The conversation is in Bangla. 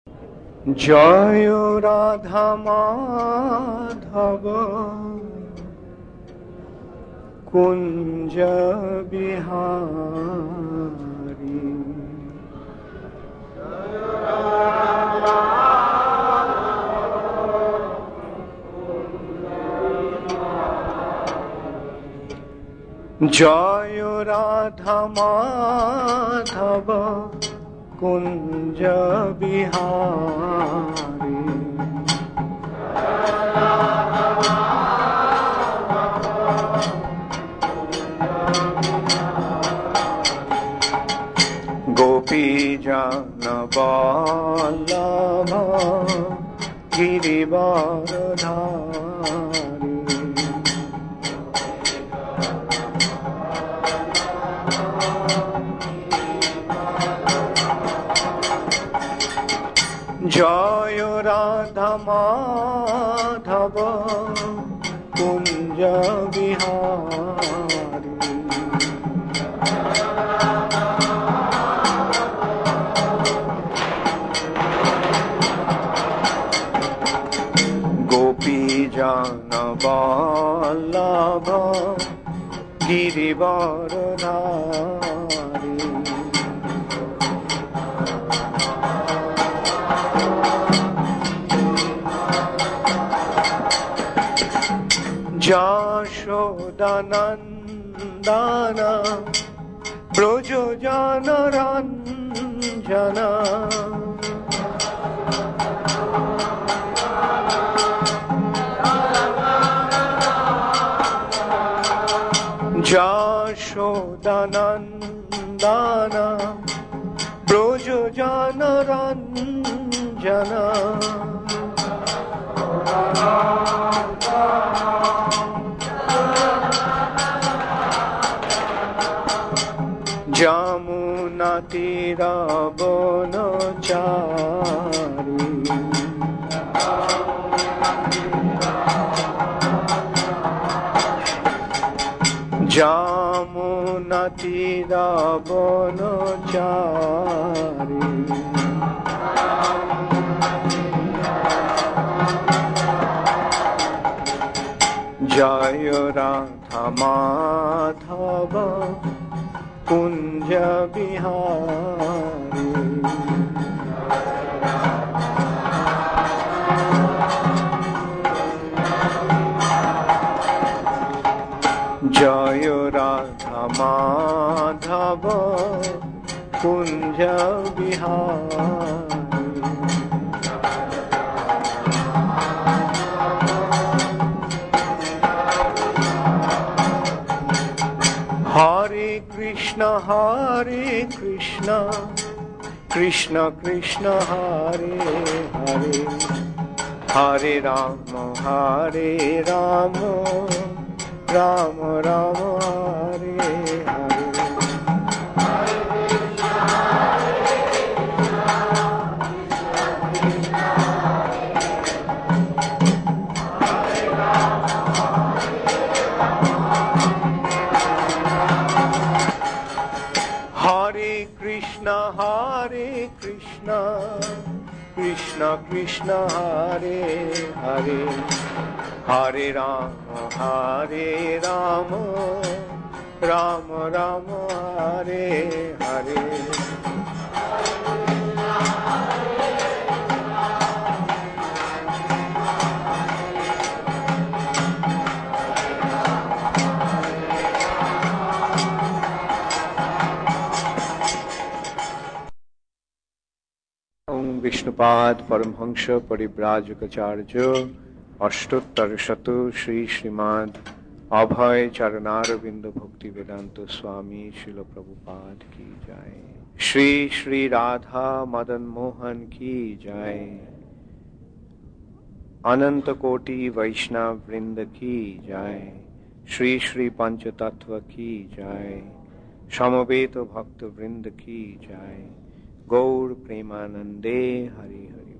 জয় রাধা মাধব কুঞ্জ বিহারী। জয় রাধা মাধব কুঞ্জ বিহারী। গোপী জন বল্লভ গিরিবরধারী। জয় রাধা মাধব কুঞ্জ বিহারী। গোপী জন বল্লভ গিরিবরধারী। যশোদানন্দন ব্রজজন রঞ্জন। যশোদানন্দন ব্রজজন রঞ্জন। যমুনা তীর বনচারী। যমুনা তীর বনচারী। জয় রাধা মাধব কুঞ্জ বিহারী। জয় রাধা মাধব কুঞ্জ বিহারী। হরে কৃষ্ণ কৃষ্ণ কৃষ্ণ হরে হরে, হরে রাম রাম রাম হরে হরে। হরে কৃষ্ণ কৃষ্ণ কৃষ্ণ হরে হরে, হরে রাম রাম রাম হরে হরে। विष्णुपाद परमहंस परिव्राजकाचार्य अष्टोत्तर शत श्री श्रीमद् अभय चरणारविंद भक्ति वेदांत स्वामी शिल प्रभुपाद की जय। श्री श्री राधा मदन मोहन की जय। अनंत कोटि वैष्णव वृंद की जय। श्री श्री पंचतत्व की जय। समवेत भक्त वृंद की जय। गौर प्रेमानंदे हरि हरि।